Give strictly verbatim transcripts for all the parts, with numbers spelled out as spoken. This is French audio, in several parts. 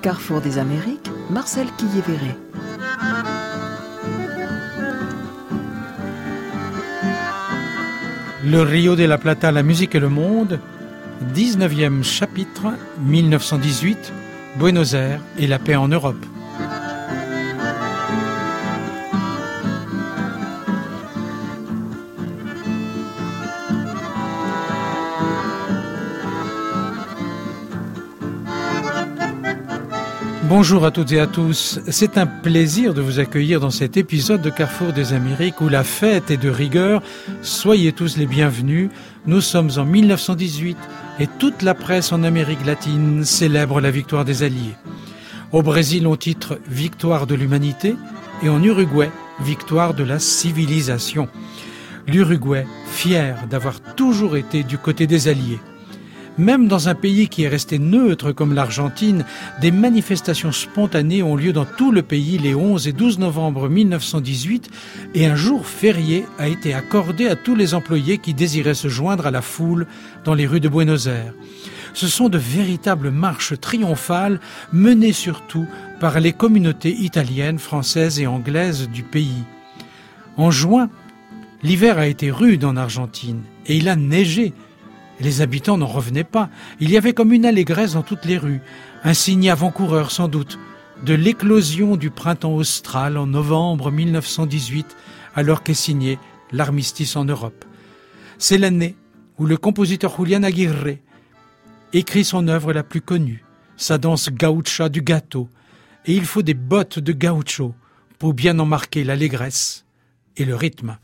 Carrefour des Amériques, Marcel Quillévéré. Le Rio de la Plata, la musique et le monde, dix-neuvième chapitre, mille neuf cent dix-huit, Buenos Aires et la paix en Europe. Bonjour à toutes et à tous, c'est un plaisir de vous accueillir dans cet épisode de Carrefour des Amériques où la fête est de rigueur. Soyez tous les bienvenus, nous sommes en mille neuf cent dix-huit et toute la presse en Amérique latine célèbre la victoire des Alliés. Au Brésil, on titre « Victoire de l'humanité » et en Uruguay, « Victoire de la civilisation ». L'Uruguay, fier d'avoir toujours été du côté des Alliés. Même dans un pays qui est resté neutre comme l'Argentine, des manifestations spontanées ont lieu dans tout le pays les onze et douze novembre mille neuf cent dix-huit et un jour férié a été accordé à tous les employés qui désiraient se joindre à la foule dans les rues de Buenos Aires. Ce sont de véritables marches triomphales menées surtout par les communautés italiennes, françaises et anglaises du pays. En juin, l'hiver a été rude en Argentine et il a neigé. Les habitants n'en revenaient pas. Il y avait comme une allégresse dans toutes les rues, un signe avant-coureur sans doute, de l'éclosion du printemps austral en novembre mille neuf cent dix-huit, alors qu'est signé l'armistice en Europe. C'est l'année où le compositeur Julián Aguirre écrit son œuvre la plus connue, sa danse gaucha du gâteau, et il faut des bottes de gaucho pour bien en marquer l'allégresse et le rythme.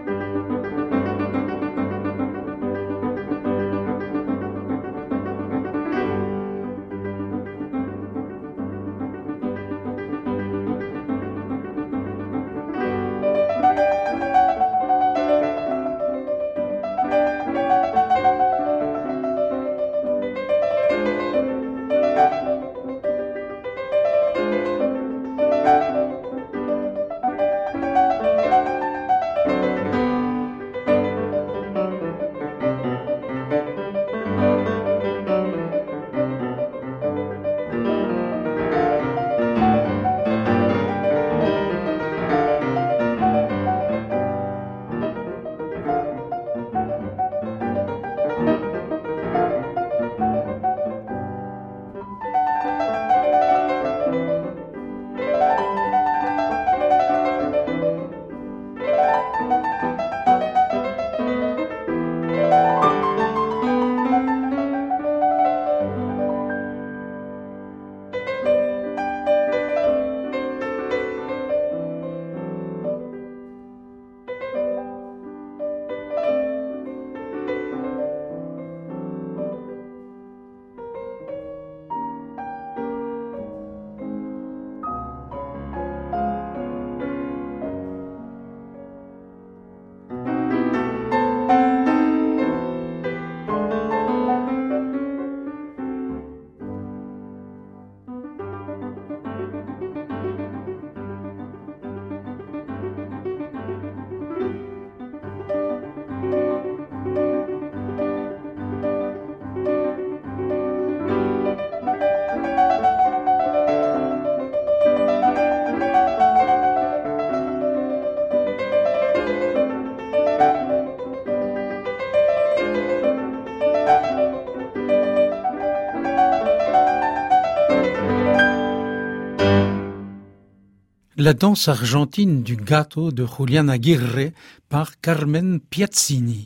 La danse argentine du gâteau de Julián Aguirre par Carmen Piazzini.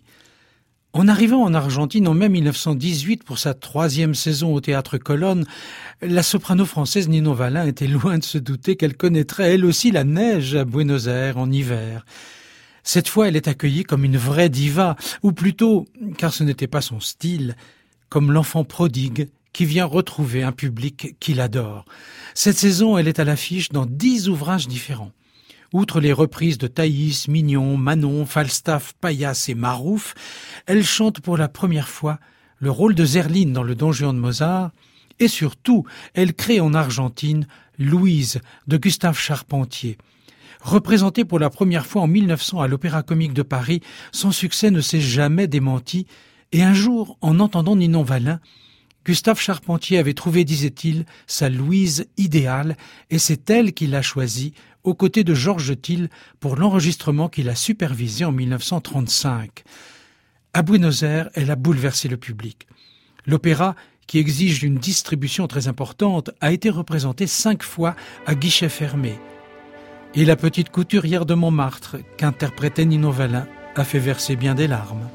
En arrivant en Argentine en mai mille neuf cent dix-huit pour sa troisième saison au Théâtre Colonne, la soprano française Ninon Wallin était loin de se douter qu'elle connaîtrait elle aussi la neige à Buenos Aires en hiver. Cette fois, elle est accueillie comme une vraie diva, ou plutôt, car ce n'était pas son style, comme l'enfant prodigue qui vient retrouver un public qui l'adore. Cette saison, elle est à l'affiche dans dix ouvrages différents. Outre les reprises de Thaïs, Mignon, Manon, Falstaff, Paillasse et Marouf, elle chante pour la première fois le rôle de Zerline dans le Don Juan de Mozart, et surtout, elle crée en Argentine Louise de Gustave Charpentier. Représentée pour la première fois en mille neuf cents à l'Opéra-Comique de Paris, son succès ne s'est jamais démenti, et un jour, en entendant Ninon Wallin, Gustave Charpentier avait trouvé, disait-il, sa Louise idéale et c'est elle qui l'a choisie aux côtés de Georges Thill pour l'enregistrement qu'il a supervisé en mille neuf cent trente-cinq. À Buenos Aires, elle a bouleversé le public. L'opéra, qui exige une distribution très importante, a été représenté cinq fois à guichet fermé. Et La petite couturière de Montmartre, qu'interprétait Nino Vallin, a fait verser bien des larmes.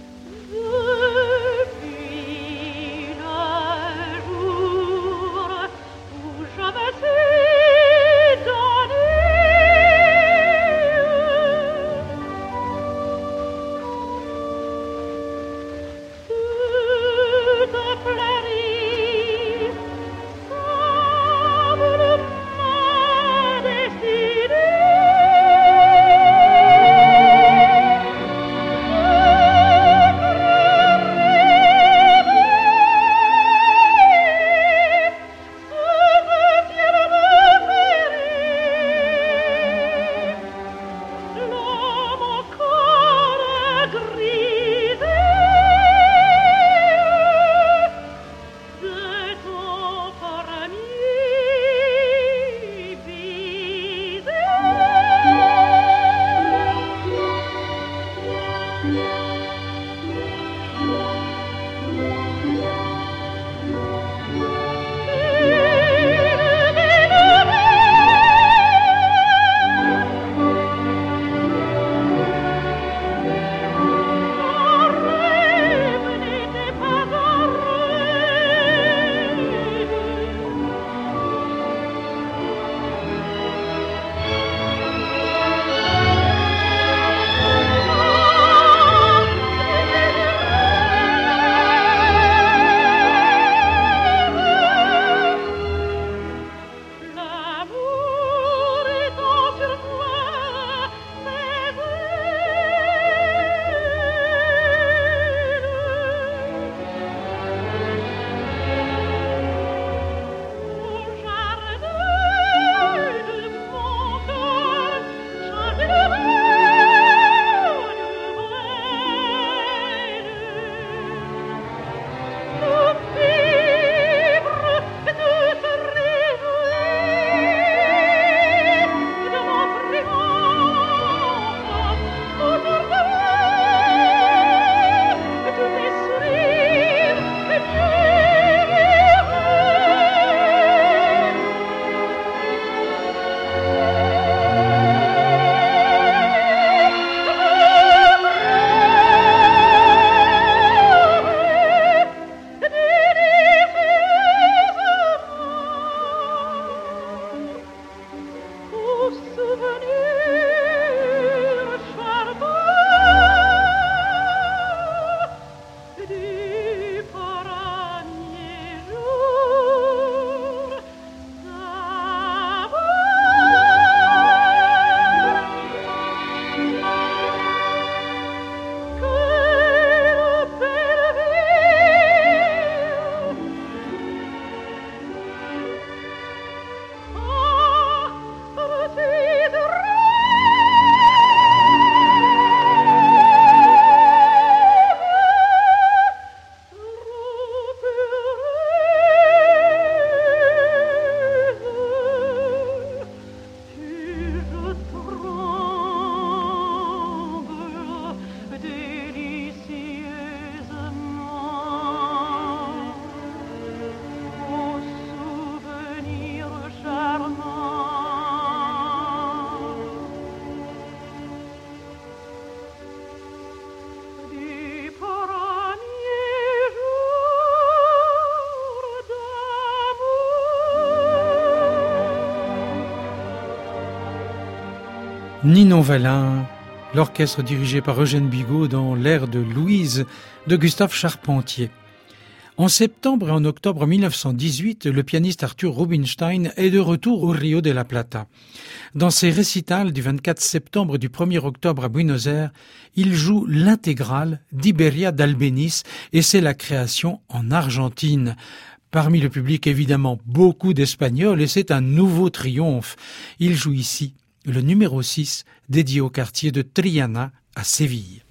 Ninon Vallin, l'orchestre dirigé par Eugène Bigot dans l'air de Louise de Gustave Charpentier. En septembre et en octobre mille neuf cent dix-huit, le pianiste Arthur Rubinstein est de retour au Rio de la Plata. Dans ses récitals du vingt-quatre septembre et du premier octobre à Buenos Aires, il joue l'intégrale d'Iberia d'Albéniz et c'est la création en Argentine. Parmi le public, évidemment, beaucoup d'Espagnols et c'est un nouveau triomphe. Il joue ici le numéro six dédié au quartier de Triana à Séville.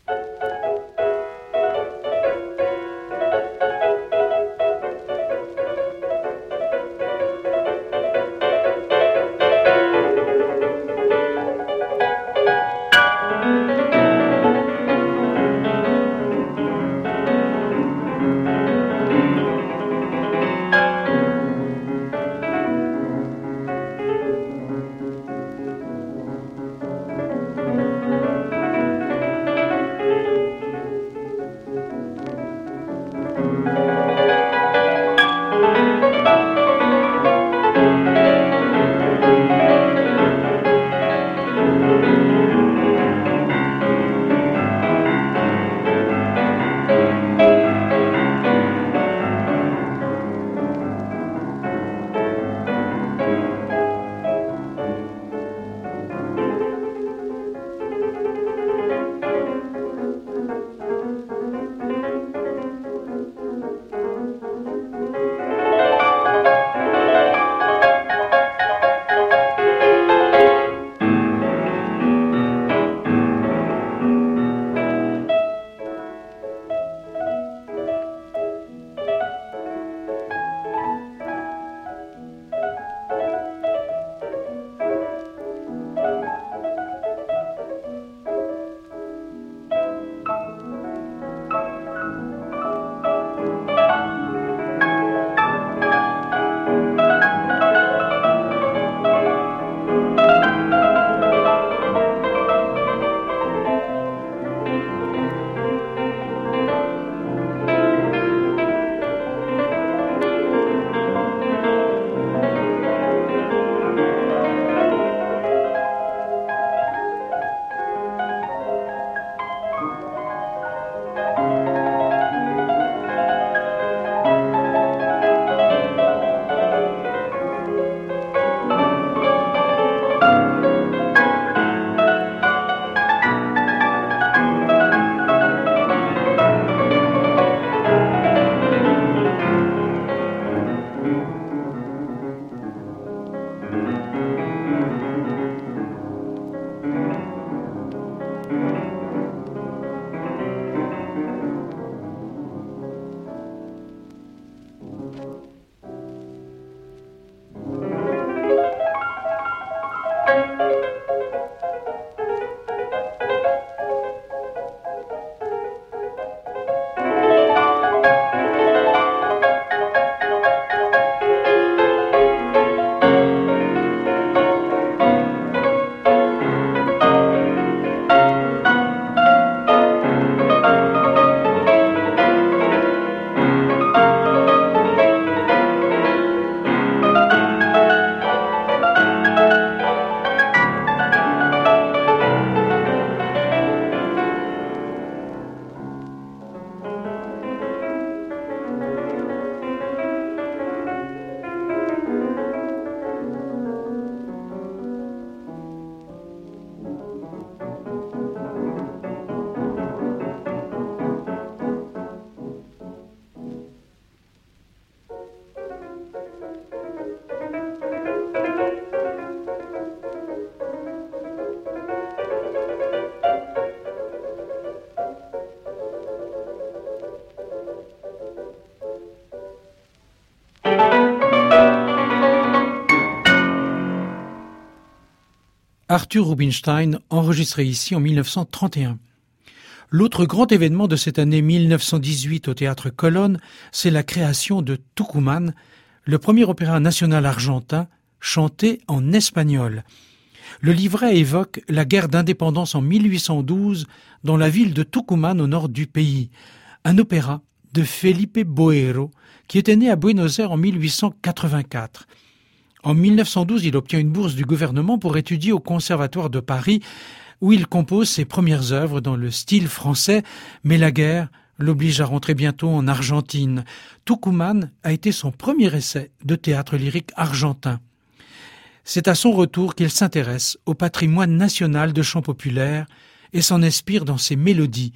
Arthur Rubinstein, enregistré ici en mille neuf cent trente et un. L'autre grand événement de cette année mille neuf cent dix-huit au Théâtre Colonne, c'est la création de Tucumán, le premier opéra national argentin chanté en espagnol. Le livret évoque la guerre d'indépendance en mille huit cent douze dans la ville de Tucumán au nord du pays. Un opéra de Felipe Boero qui était né à Buenos Aires en mille huit cent quatre-vingt-quatre. En mille neuf cent douze, il obtient une bourse du gouvernement pour étudier au Conservatoire de Paris où il compose ses premières œuvres dans le style français, mais la guerre l'oblige à rentrer bientôt en Argentine. Tucumán a été son premier essai de théâtre lyrique argentin. C'est à son retour qu'il s'intéresse au patrimoine national de chant populaire et s'en inspire dans ses mélodies.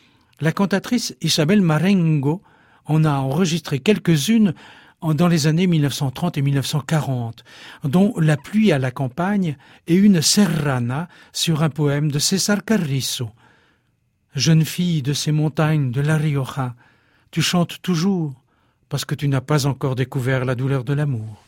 La cantatrice Isabel Marengo en a enregistré quelques-unes dans les années mille neuf cent trente et mille neuf cent quarante, dont La pluie à la campagne et une serrana sur un poème de César Carrizo. Jeune fille de ces montagnes de La Rioja, tu chantes toujours parce que tu n'as pas encore découvert la douleur de l'amour.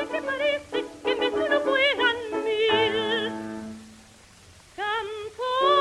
Canto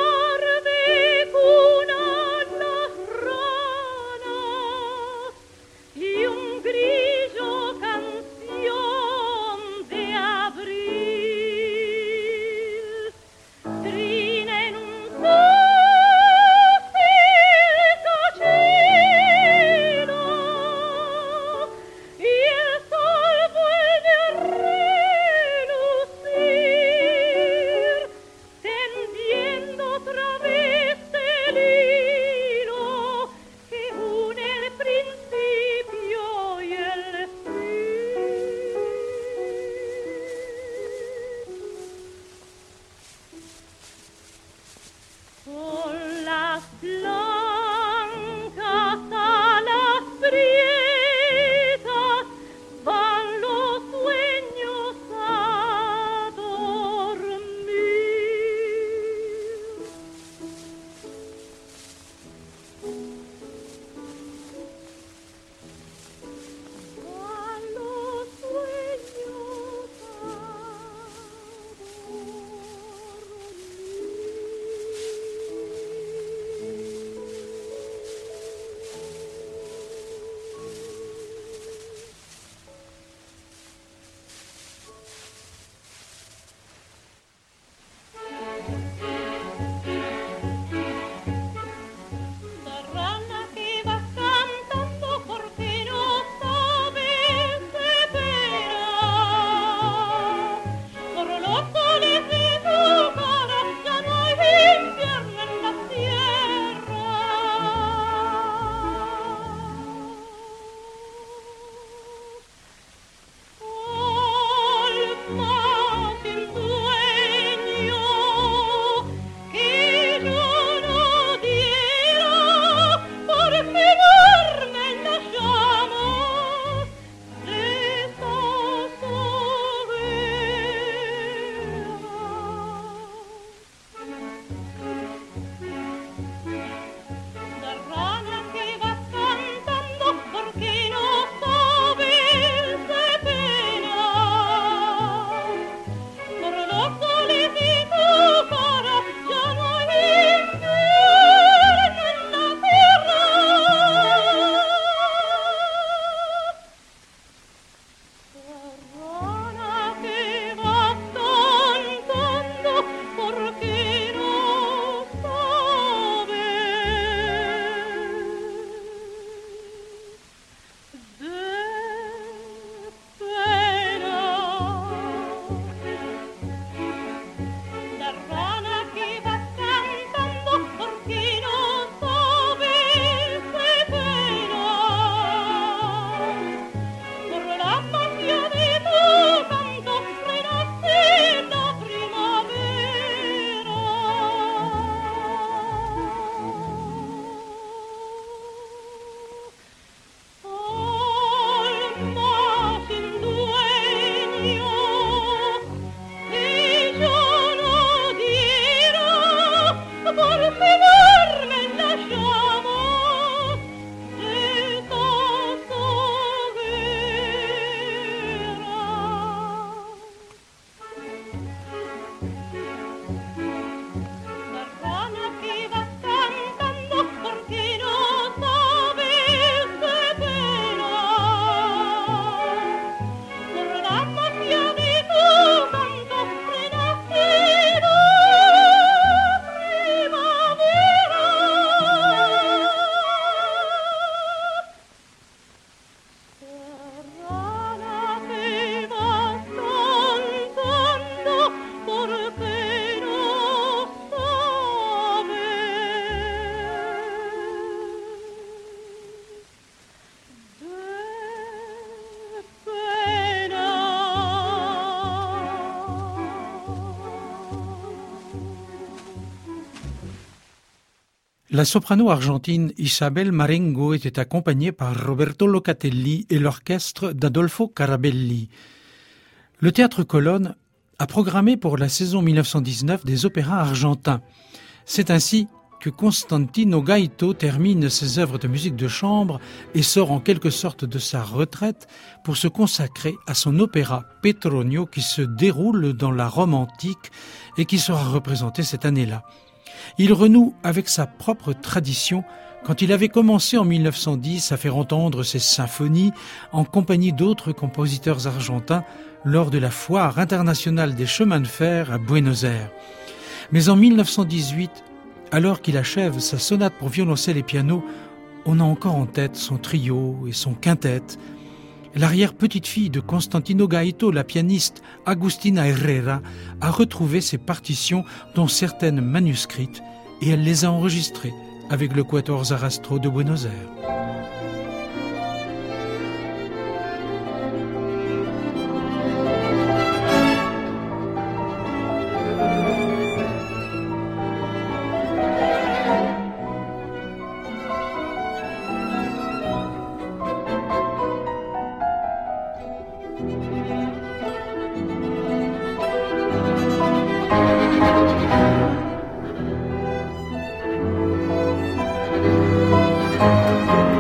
La soprano argentine Isabel Marengo était accompagnée par Roberto Locatelli et l'orchestre d'Adolfo Carabelli. Le Théâtre Colonne a programmé pour la saison mille neuf cent dix-neuf des opéras argentins. C'est ainsi que Constantino Gaito termine ses œuvres de musique de chambre et sort en quelque sorte de sa retraite pour se consacrer à son opéra Petronio qui se déroule dans la Rome antique et qui sera représenté cette année-là. Il renoue avec sa propre tradition quand il avait commencé en mille neuf cent dix à faire entendre ses symphonies en compagnie d'autres compositeurs argentins lors de la Foire internationale des chemins de fer à Buenos Aires. Mais en mille neuf cent dix-huit, alors qu'il achève sa sonate pour violoncelle et piano, on a encore en tête son trio et son quintet. L'arrière-petite-fille de Constantino Gaito, la pianiste Agustina Herrera, a retrouvé ses partitions, dont certaines manuscrites, et elle les a enregistrées avec le Quatuor Zarastro de Buenos Aires. Thank you.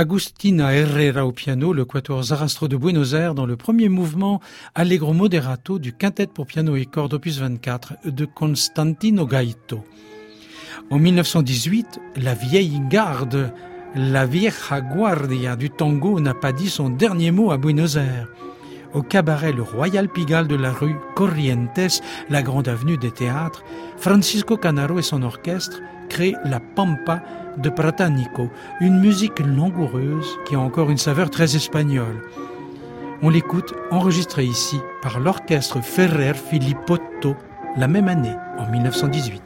Agustina Herrera au piano, le quatuor Zarastro de Buenos Aires dans le premier mouvement Allegro moderato du quintet pour piano et cordes opus vingt-quatre de Constantino Gaito. En mille neuf cent dix-huit, la vieille garde, la vieja guardia du tango n'a pas dit son dernier mot à Buenos Aires. Au cabaret Le Royal Pigalle de la rue Corrientes, la grande avenue des théâtres, Francisco Canaro et son orchestre créent La Pampa de Pratanico, une musique langoureuse qui a encore une saveur très espagnole. On l'écoute enregistrée ici par l'orchestre Ferrer Filipotto la même année, en mille neuf cent dix-huit.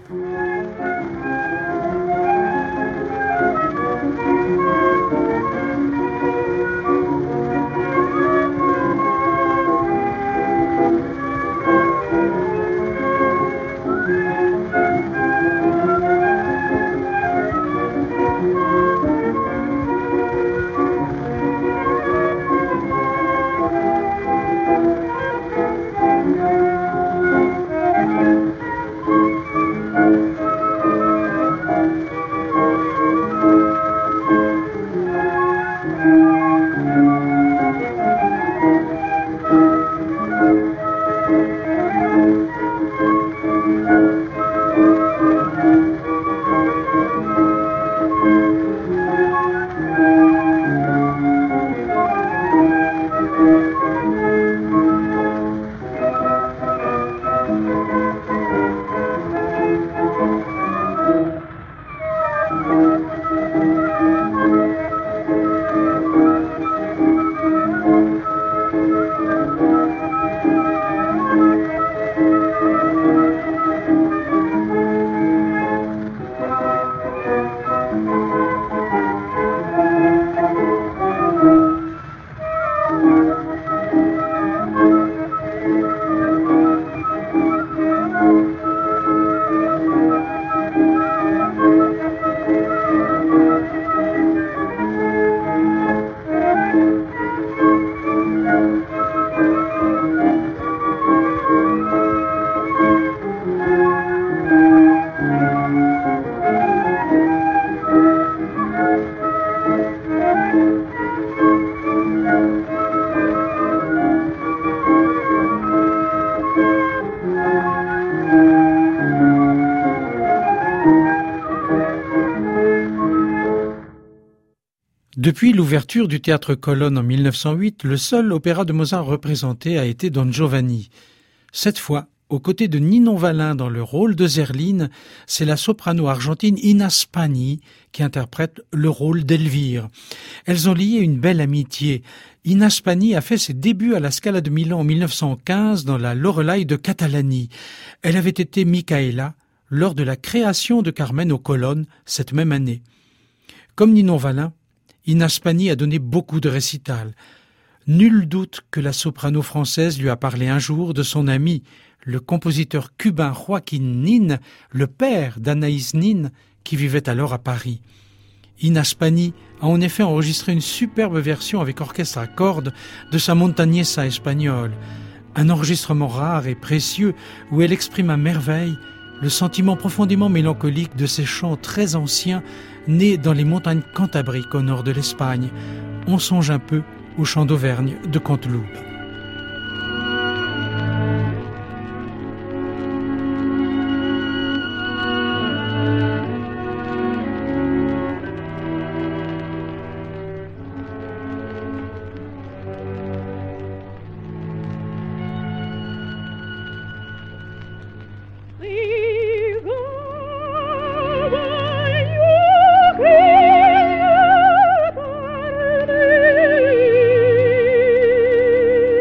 Depuis l'ouverture du théâtre Colonne en mille neuf cent huit, le seul opéra de Mozart représenté a été Don Giovanni. Cette fois, aux côtés de Ninon Wallin dans le rôle de Zerline, c'est la soprano argentine Ina Spagni qui interprète le rôle d'Elvire. Elles ont lié une belle amitié. Ina Spagni a fait ses débuts à la Scala de Milan en mille neuf cent quinze dans la Lorelei de Catalani. Elle avait été Micaela lors de la création de Carmen aux Colonnes cette même année. Comme Ninon Wallin, Ina Spagni a donné beaucoup de récitals. Nul doute que la soprano française lui a parlé un jour de son ami, le compositeur cubain Joaquín Nin, le père d'Anaïs Nin, qui vivait alors à Paris. Ina Spagni a en effet enregistré une superbe version avec orchestre à cordes de sa Montañesa espagnole, un enregistrement rare et précieux où elle exprime à merveille le sentiment profondément mélancolique de ces chants très anciens nés dans les montagnes cantabriques au nord de l'Espagne. On songe un peu aux chants d'Auvergne de Canteloup. Thank you.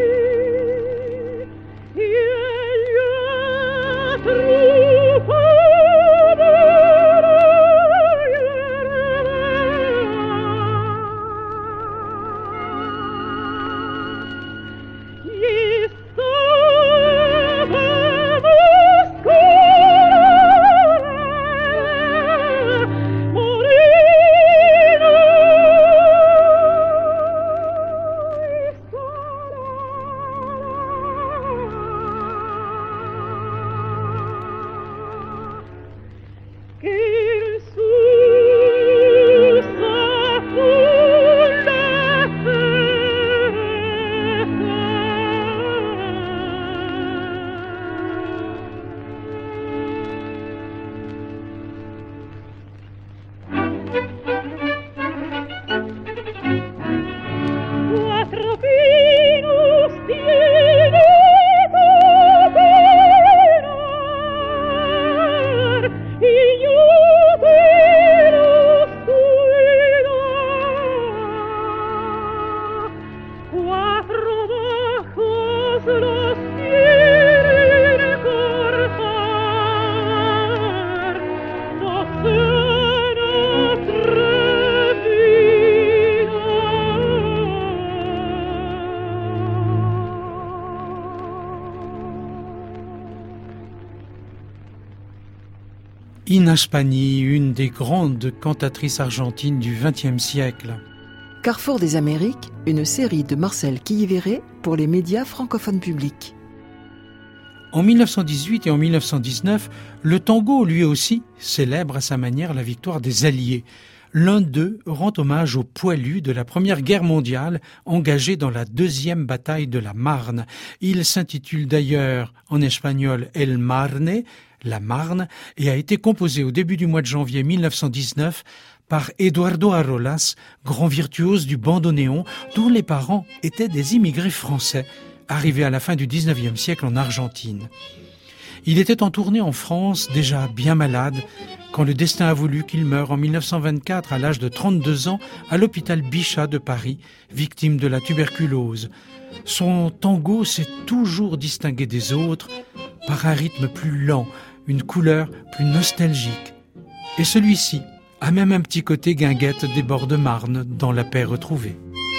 Inés Pani, une des grandes cantatrices argentines du vingtième siècle. Carrefour des Amériques, une série de Marcel Quillivéret pour les médias francophones publics. En mille neuf cent dix-huit et en mille neuf cent dix-neuf, le tango, lui aussi, célèbre à sa manière la victoire des Alliés. L'un d'eux rend hommage aux poilus de la Première Guerre mondiale engagés dans la deuxième bataille de la Marne. Il s'intitule d'ailleurs en espagnol El Marne, la Marne, et a été composé au début du mois de janvier mille neuf cent dix-neuf par Eduardo Arolas, grand virtuose du bandoneon, dont les parents étaient des immigrés français, arrivés à la fin du dix-neuvième siècle en Argentine. Il était en tournée en France, déjà bien malade, quand le destin a voulu qu'il meure en mille neuf cent vingt-quatre à l'âge de trente-deux ans à l'hôpital Bichat de Paris, victime de la tuberculose. Son tango s'est toujours distingué des autres par un rythme plus lent, une couleur plus nostalgique. Et celui-ci a même un petit côté guinguette des bords de Marne dans La Paix retrouvée.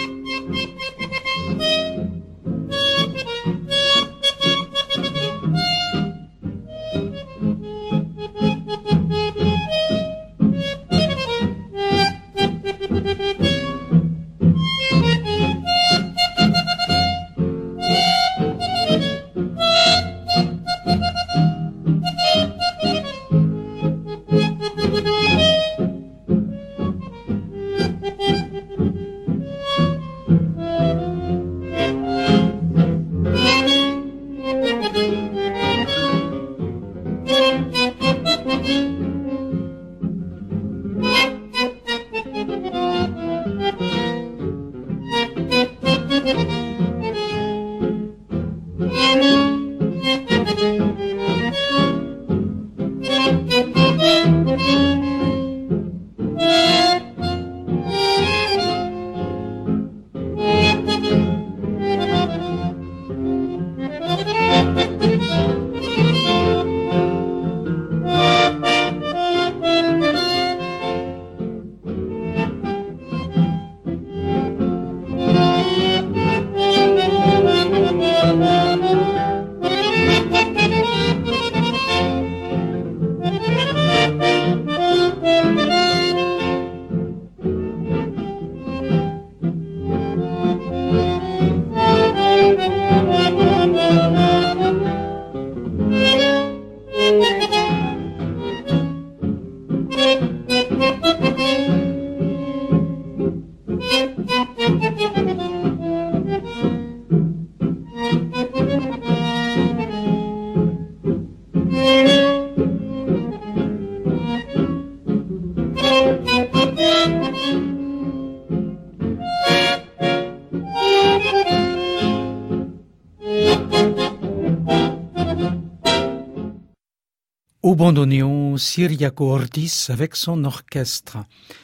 Au bandoneon, Ciriaco Ortiz avec son orchestre.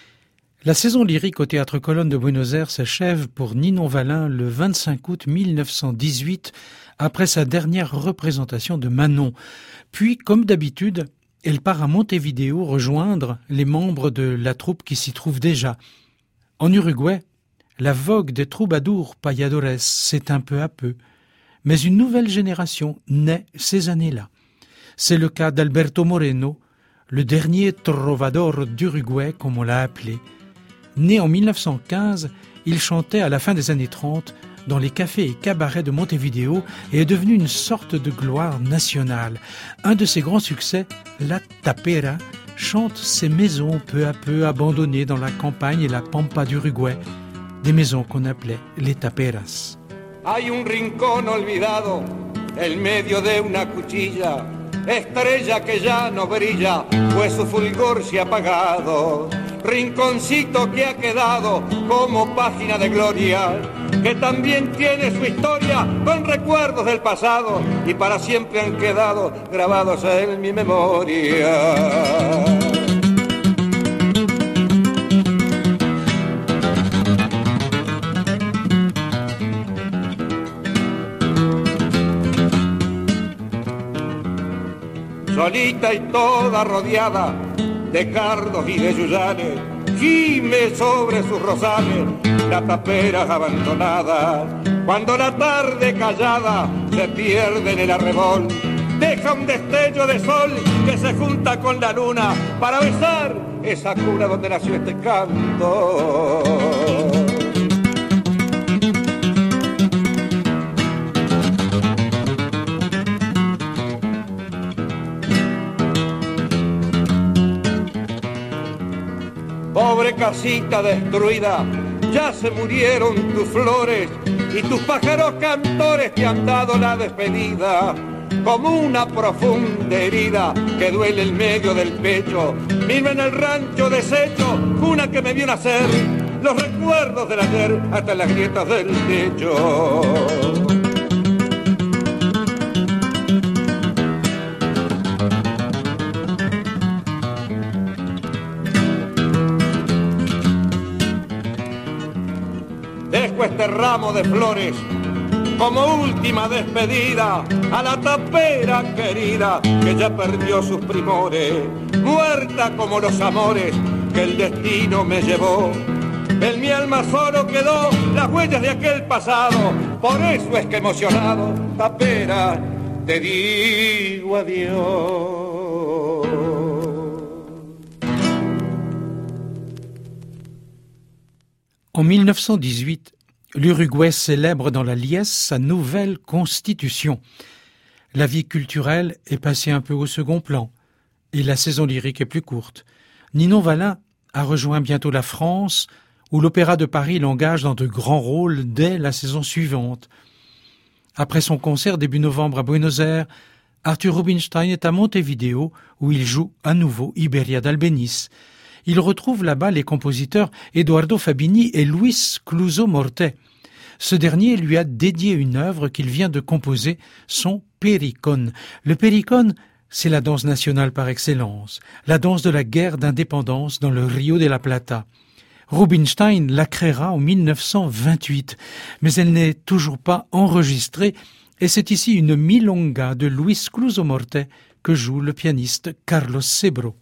La saison lyrique au Théâtre Colonne de Buenos Aires s'achève pour Ninon Valin le vingt-cinq août mille neuf cent dix-huit, après sa dernière représentation de Manon. Puis, comme d'habitude, elle part à Montevideo rejoindre les membres de la troupe qui s'y trouve déjà. En Uruguay, la vogue des troubadours payadores s'éteint peu à peu, mais une nouvelle génération naît ces années-là. C'est le cas d'Alberto Moreno, le dernier trovador d'Uruguay, comme on l'a appelé. Né en mille neuf cent quinze, il chantait à la fin des années trente dans les cafés et cabarets de Montevideo et est devenu une sorte de gloire nationale. Un de ses grands succès, La Tapera, chante ces maisons peu à peu abandonnées dans la campagne et la pampa d'Uruguay, des maisons qu'on appelait les taperas. Hay un rincón olvidado, en medio de una cuchilla, estrella que ya no brilla, pues su fulgor se ha apagado. Rinconcito que ha quedado como página de gloria, que también tiene su historia con recuerdos del pasado y para siempre han quedado grabados en mi memoria. Solita y toda rodeada de cardos y de yuyanes, gime sobre sus rosales las taperas abandonadas. Cuando la tarde callada se pierde en el arrebol, deja un destello de sol que se junta con la luna para besar esa cuna donde nació este canto. Pobre casita destruida, ya se murieron tus flores y tus pájaros cantores te han dado la despedida. Como una profunda herida que duele en medio del pecho, miro en el rancho deshecho una que me vio nacer, los recuerdos del ayer hasta en las grietas del techo. Dejo este ramo de flores como última despedida a la tapera querida que ya perdió sus primores, muerta como los amores que el destino me llevó. En mi alma solo quedó las huellas de aquel pasado, por eso es que emocionado, tapera, te digo adiós. En mille neuf cent dix-huit, l'Uruguay célèbre dans la liesse sa nouvelle constitution. La vie culturelle est passée un peu au second plan et la saison lyrique est plus courte. Ninon Wallin a rejoint bientôt la France où l'Opéra de Paris l'engage dans de grands rôles dès la saison suivante. Après son concert début novembre à Buenos Aires, Arthur Rubinstein est à Montevideo où il joue à nouveau Iberia d'Albéniz. Il retrouve là-bas les compositeurs Eduardo Fabini et Luis Cluso Morte. Ce dernier lui a dédié une œuvre qu'il vient de composer, son Pericón. Le Pericón, c'est la danse nationale par excellence, la danse de la guerre d'indépendance dans le Rio de la Plata. Rubinstein la créera en mille neuf cent vingt-huit, mais elle n'est toujours pas enregistrée et c'est ici une milonga de Luis Cluso Morte que joue le pianiste Carlos Sebro.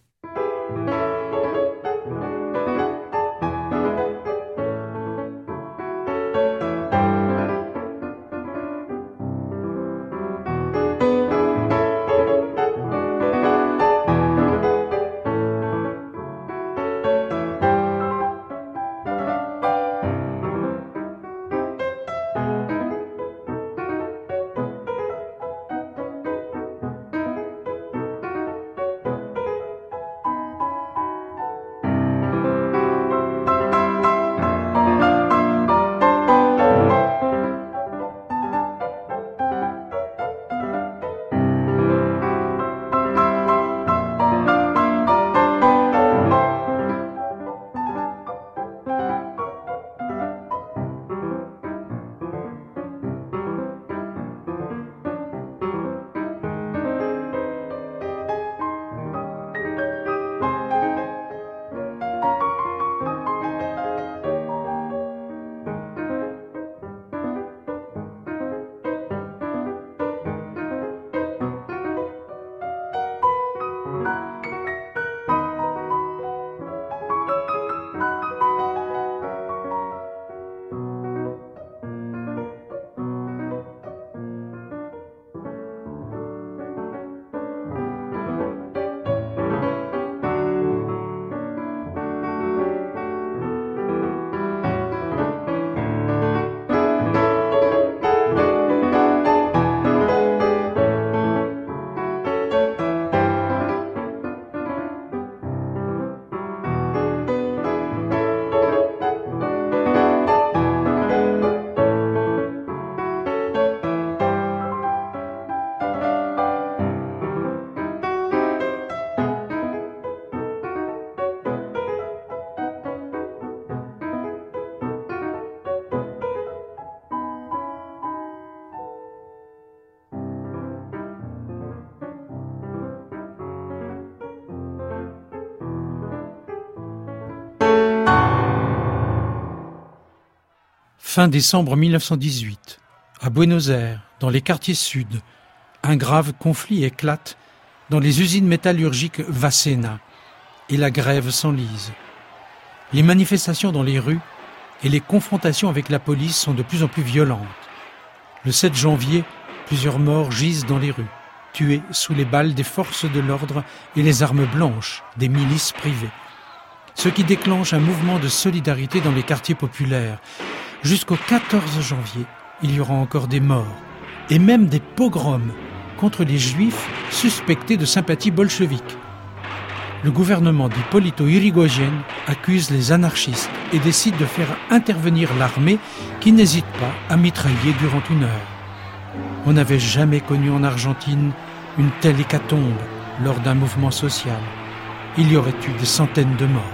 Fin décembre mille neuf cent dix-huit, à Buenos Aires, dans les quartiers sud, un grave conflit éclate dans les usines métallurgiques Vasena et la grève s'enlise. Les manifestations dans les rues et les confrontations avec la police sont de plus en plus violentes. Le sept janvier, plusieurs morts gisent dans les rues. tués sous les balles des forces de l'ordre et les armes blanches des milices privées. Ce qui déclenche un mouvement de solidarité dans les quartiers populaires. Jusqu'au quatorze janvier, il y aura encore des morts et même des pogroms contre les juifs suspectés de sympathie bolchevique. Le gouvernement d'Hipólito Yrigoyen accuse les anarchistes et décide de faire intervenir l'armée qui n'hésite pas à mitrailler durant une heure. On n'avait jamais connu en Argentine une telle hécatombe lors d'un mouvement social. Il y aurait eu des centaines de morts.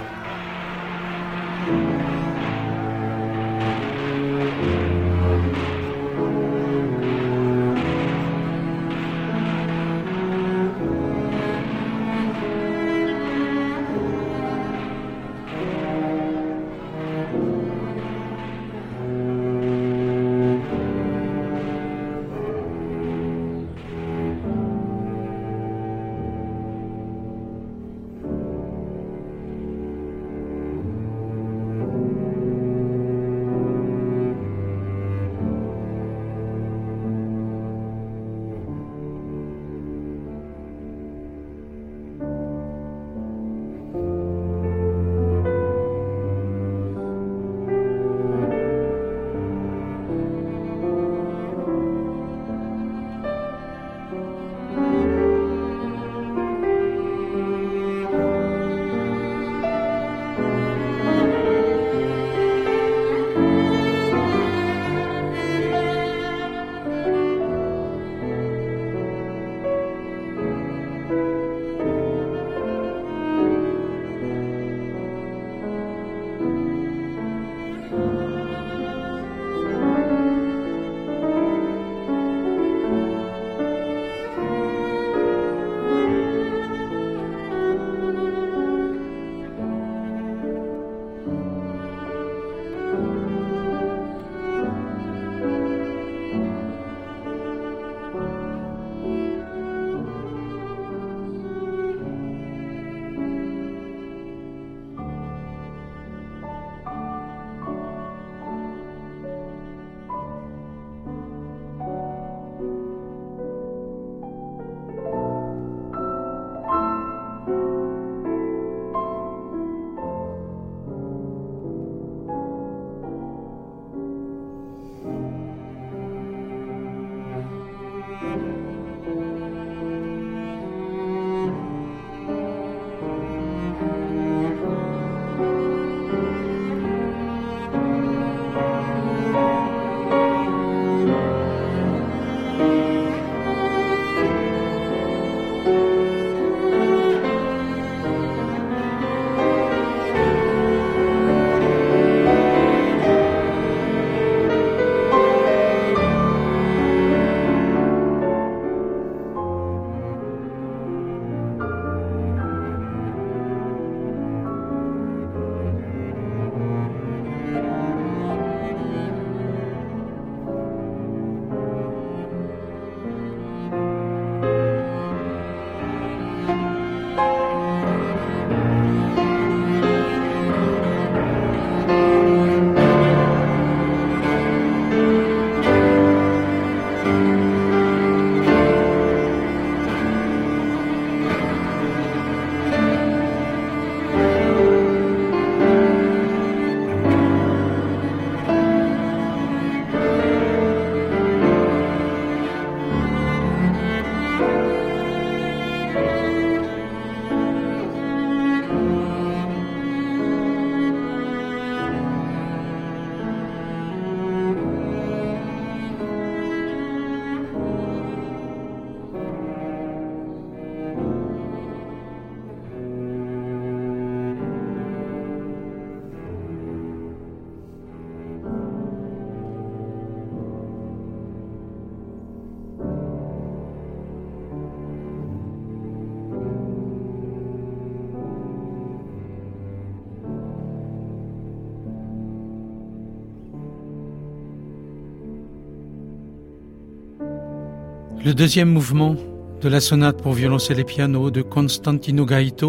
Le deuxième mouvement de la sonate pour violoncelle et piano de Constantino Gaito,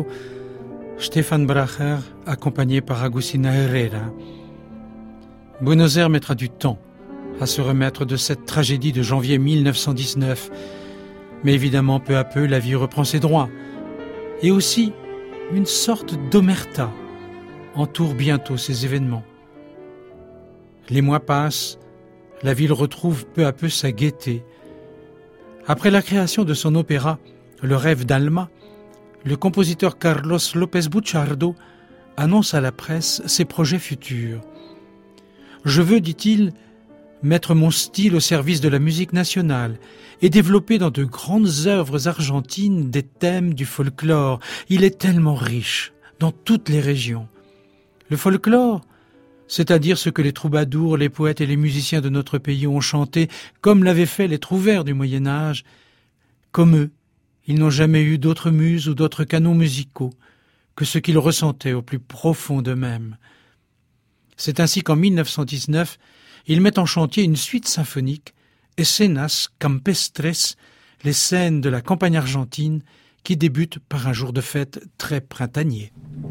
Stefan Bracher, accompagné par Agustina Herrera. Buenos Aires mettra du temps à se remettre de cette tragédie de janvier mille neuf cent dix-neuf. Mais évidemment, peu à peu, la vie reprend ses droits. Et aussi, une sorte d'omerta entoure bientôt ces événements. Les mois passent, la ville retrouve peu à peu sa gaieté. Après la création de son opéra « Le rêve d'Alma », le compositeur Carlos López Buchardo annonce à la presse ses projets futurs. « Je veux, dit-il, mettre mon style au service de la musique nationale et développer dans de grandes œuvres argentines des thèmes du folklore. Il est tellement riche dans toutes les régions. Le folklore, c'est-à-dire ce que les troubadours, les poètes et les musiciens de notre pays ont chanté, comme l'avaient fait les trouvères du Moyen-Âge. Comme eux, ils n'ont jamais eu d'autres muses ou d'autres canons musicaux que ce qu'ils ressentaient au plus profond d'eux-mêmes. C'est ainsi qu'en mille neuf cent dix-neuf, ils mettent en chantier une suite symphonique, Escenas Campestres, les scènes de la campagne argentine, qui débute par un jour de fête très printanier.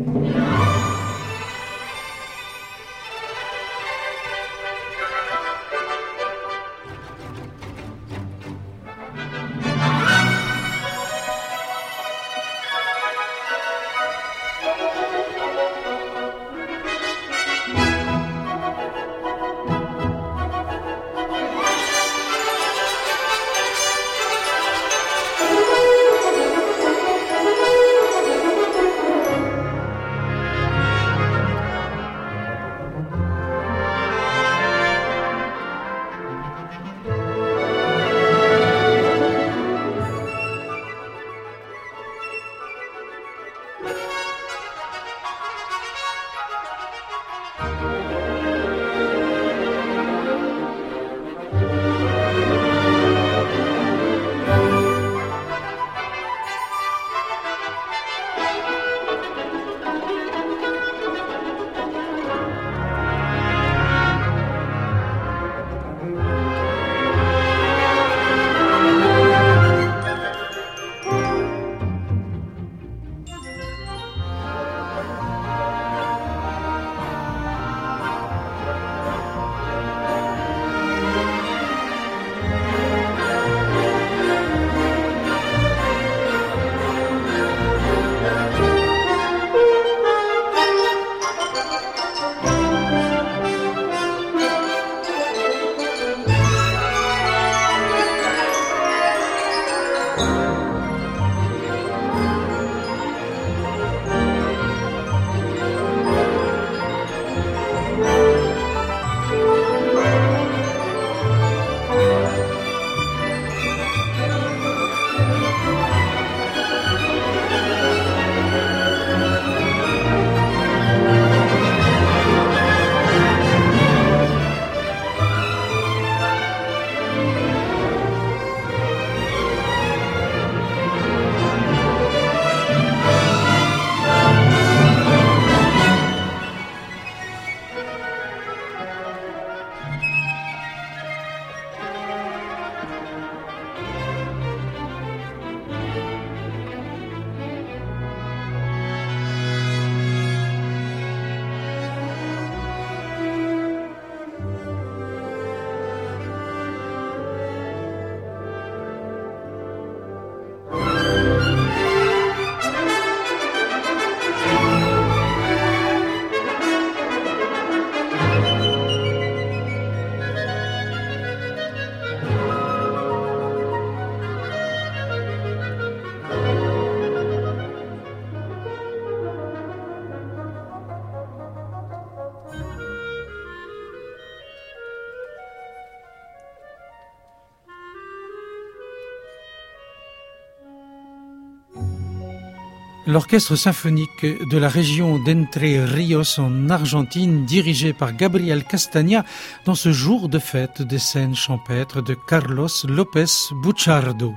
L'orchestre symphonique de la région d'Entre Ríos en Argentine, dirigé par Gabriel Castagna, dans ce jour de fête des scènes champêtres de Carlos López Buchardo.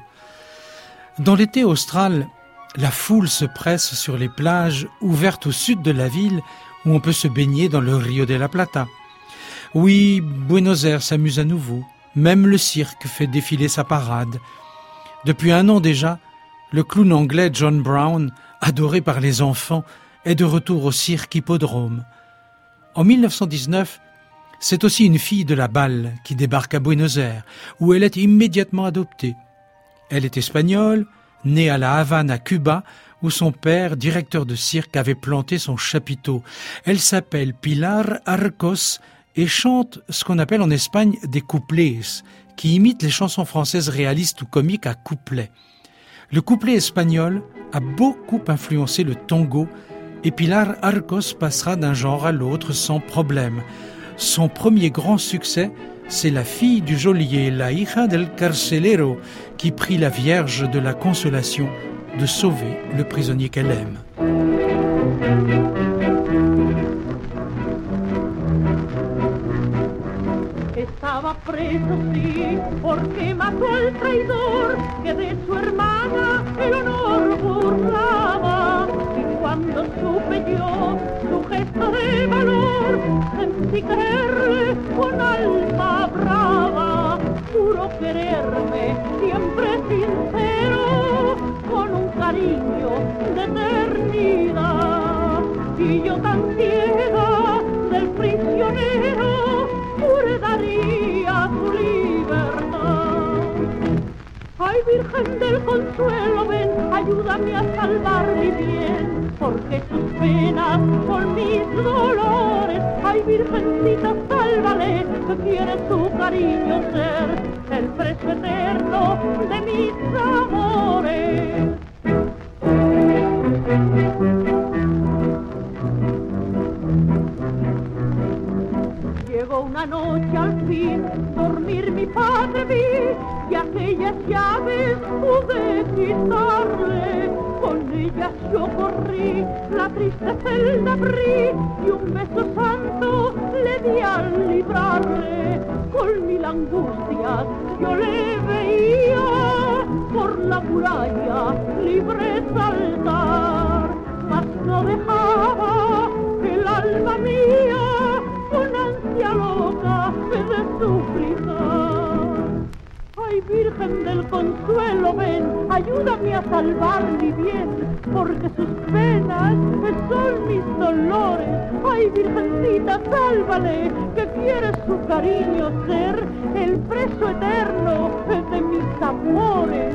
Dans l'été austral, la foule se presse sur les plages ouvertes au sud de la ville où on peut se baigner dans le Rio de la Plata. Oui, Buenos Aires s'amuse à nouveau, même le cirque fait défiler sa parade. Depuis un an déjà, le clown anglais John Brown, adoré par les enfants, est de retour au cirque hippodrome. En mille neuf cent dix-neuf, c'est aussi une fille de la balle qui débarque à Buenos Aires, où elle est immédiatement adoptée. Elle est espagnole, née à La Havane, à Cuba, où son père, directeur de cirque, avait planté son chapiteau. Elle s'appelle Pilar Arcos et chante ce qu'on appelle en Espagne des couplets, qui imitent les chansons françaises réalistes ou comiques à couplets. Le couplet espagnol a beaucoup influencé le tango et Pilar Arcos passera d'un genre à l'autre sans problème. Son premier grand succès, c'est La fille du geôlier, la hija del carcelero, qui prie la Vierge de la Consolation de sauver le prisonnier qu'elle aime. Estaba preso, sí, porque mató al traidor que de su hermana el honor burlaba. Y cuando supe yo su gesto de valor, sentí quererle con alma brava. Juro quererme siempre sincero, con un cariño de eternidad. Y yo tan ciega del prisionero, daría su libertad. Ay, Virgen del Consuelo, ven, ayúdame a salvar mi bien, porque sus penas son mis dolores. Ay, Virgencita, sálvale, que quiere su cariño ser el preso eterno de mis amores. Llegó una noche al fin, dormir mi padre vi, y aquellas llaves pude quitarle. Con ellas yo corrí, la triste celda abrí, y un beso santo le di al librarle. Con mil angustias yo le veía, por la muralla libre saltar, mas no dejaba el alma mía con ansia loca de suplicar. Ay, Virgen del Consuelo, ven, ayúdame a salvar mi bien, porque sus penas son mis dolores. Ay, Virgencita, sálvale, que quiere su cariño ser el preso eterno de mis amores.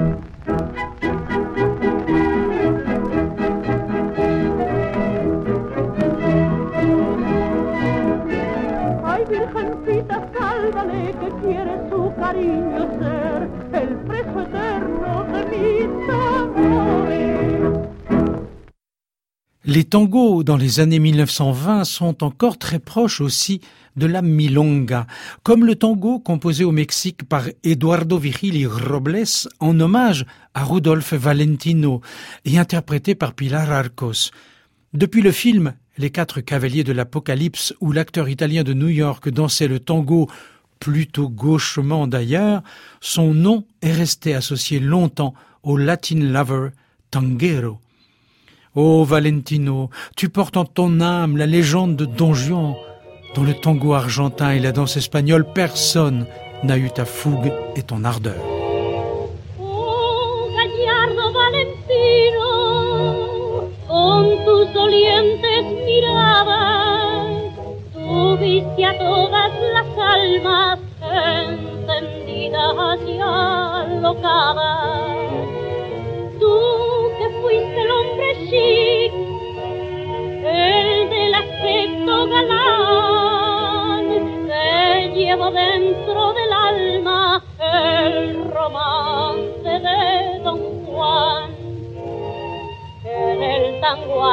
Virgencita, sálvale, que quiere su cariño ser el preso eterno de mis amores. Les tangos dans les années mille neuf cent vingt sont encore très proches aussi de la milonga, comme le tango composé au Mexique par Eduardo Vigil y Robles en hommage à Rudolph Valentino et interprété par Pilar Arcos. Depuis le film Les Quatre Cavaliers de l'Apocalypse, où l'acteur italien de New York dansait le tango, plutôt gauchement d'ailleurs, son nom est resté associé longtemps au Latin lover tanguero. Oh Valentino, tu portes en ton âme la légende de Don Juan. Dans le tango argentin et la danse espagnole, personne n'a eu ta fougue et ton ardeur. Oh, Gallardo Valentino, con tus dolientes miradas, tuviste a todas las almas encendidas y alocadas. Tú que fuiste el hombre chic, el del aspecto galán, que llevó dentro del alma el romance de Don Juan. En el tango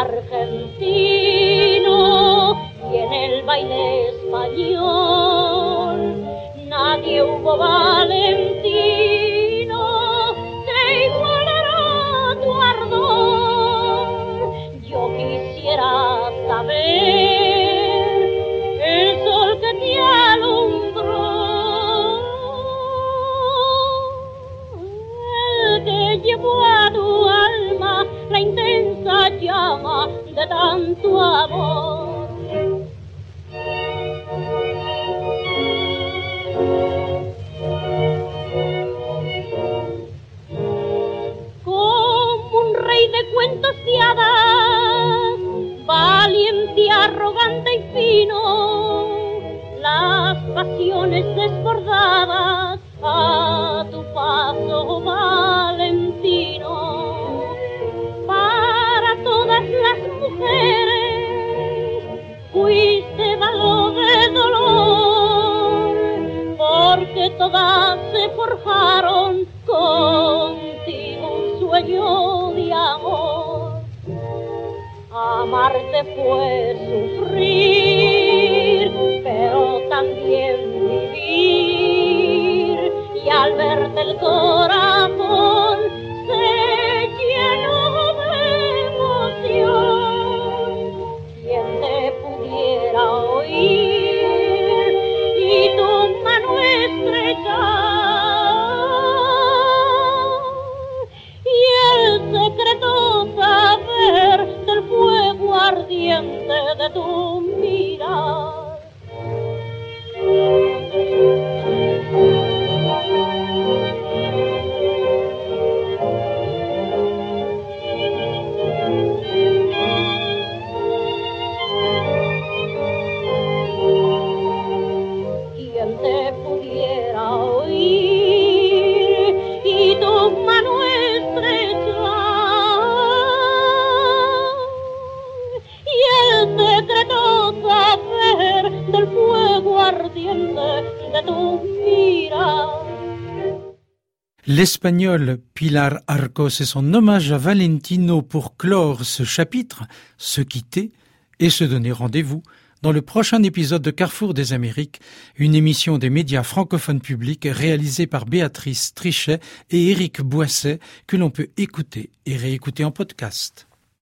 argentino y en el baile español nadie hubo valentino que igualará tu ardor. Yo quisiera saber el sol que te alumbró, el que llevó a tu alma la intensa llama de tanto amor. Como un rey de cuentos de hadas, valiente, arrogante y fino, las pasiones desbordadas a tu paso, Valentino, para todas las mujeres fuiste valor de dolor, porque todas se forjaron contigo un sueño de amor. Amarte fue sufrir, pero también vivir, y al verte el corazón se llenó de emoción. Quien te pudiera oír y tu mano estrechar, y el secreto saber del fuego ardiente de tu mirar. Quien te pudiera oír y tu mano estrechar, y el secreto saber del fuego ardiente de tu mirar. L'espagnol Pilar Arcos et son hommage à Valentino pour clore ce chapitre, se quitter et se donner rendez-vous dans le prochain épisode de Carrefour des Amériques, une émission des médias francophones publics réalisée par Béatrice Trichet et Éric Boisset que l'on peut écouter et réécouter en podcast.